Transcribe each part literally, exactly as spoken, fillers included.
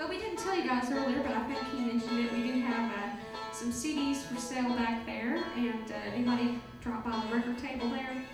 Well, we didn't tell you guys earlier, but I think he mentioned it. We do have uh, some C Ds for sale back there, and uh, anybody drop by the record table there?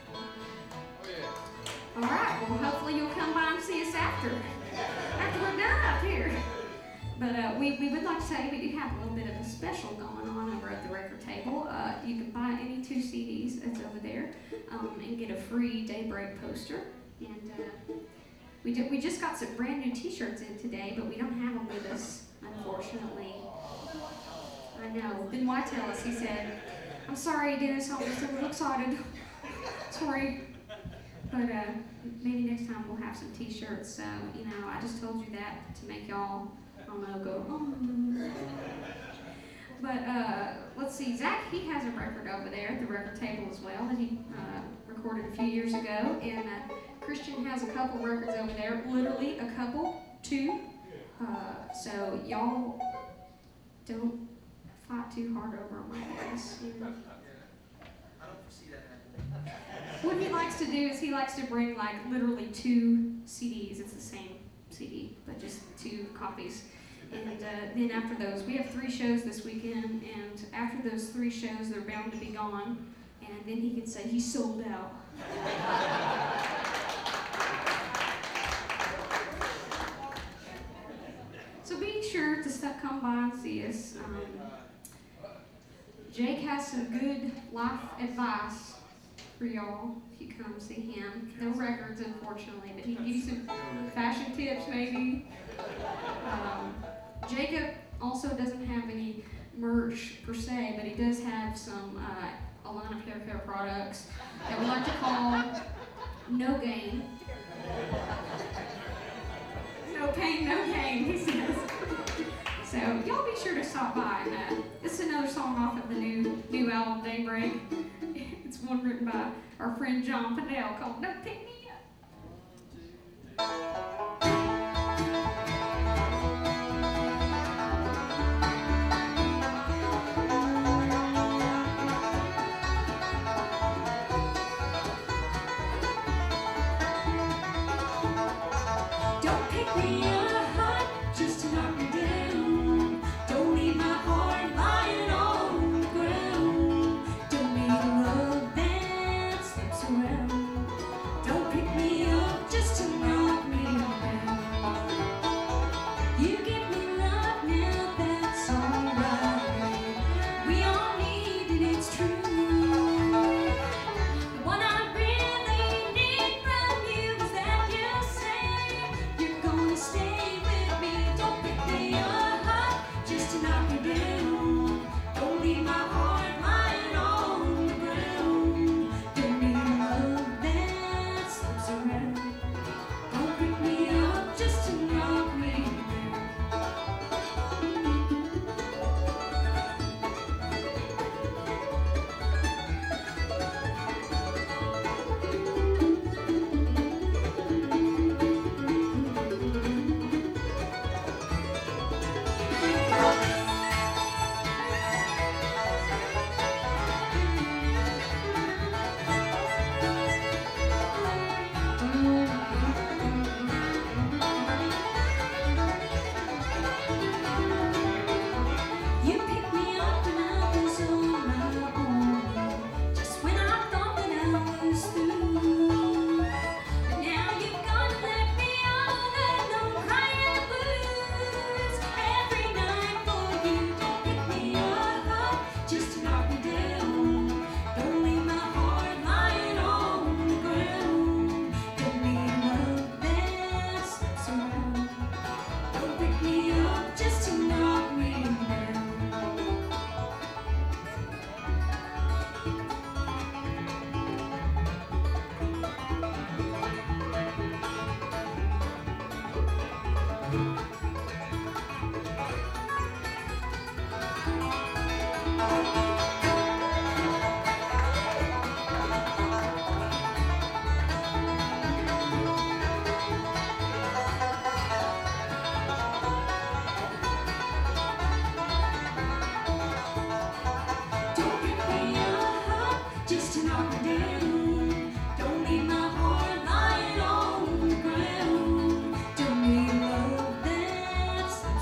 All right. Well, hopefully you'll come by and see us after after we're done up here. But uh, we, we would like to tell you we do have a little bit of a special going on over at the record table. Uh, you can buy any two C Ds that's over there um, and get a free Daybreak poster. And uh, we did, we just got some brand new T-shirts in today, but we don't have them with us, unfortunately. I know. Ben White tell us, he said, "I'm sorry, Dennis, I'm just a little excited. Sorry." But uh, maybe next time we'll have some T-shirts. So, you know, I just told you that to make y'all, I don't know, go, oh. But uh, let's see, Zach, he has a record over there at the record table as well that he uh, recorded a few years ago. And uh, Christian has a couple records over there, literally a couple, two. Uh, so y'all don't fight too hard over them, I guess. You know? I don't foresee that happening. What he likes to do is he likes to bring like literally two C Ds. It's the same C D, but just two copies. And uh, then after those, we have three shows this weekend, and after those three shows, they're bound to be gone. And then he can say he's sold out. So be sure to stop, come by and see us. Um, Jake has some good life advice for y'all if you come see him. No records, unfortunately, but he can give you some fashion tips, maybe. Um, Jacob also doesn't have any merch per se, but he does have some uh, a line of hair care products that we like to call No Gain. No pain, no gain, he says. So y'all be sure to stop by. And, uh, this is another song off of the new new album Daybreak. It's one written by our friend John Fidel called Don't Pick Me Up. Don't pick me up just to knock me down. Don't leave my heart lying on the ground. Don't need a love that slips around. Don't pick me up just to knock me down.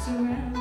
surround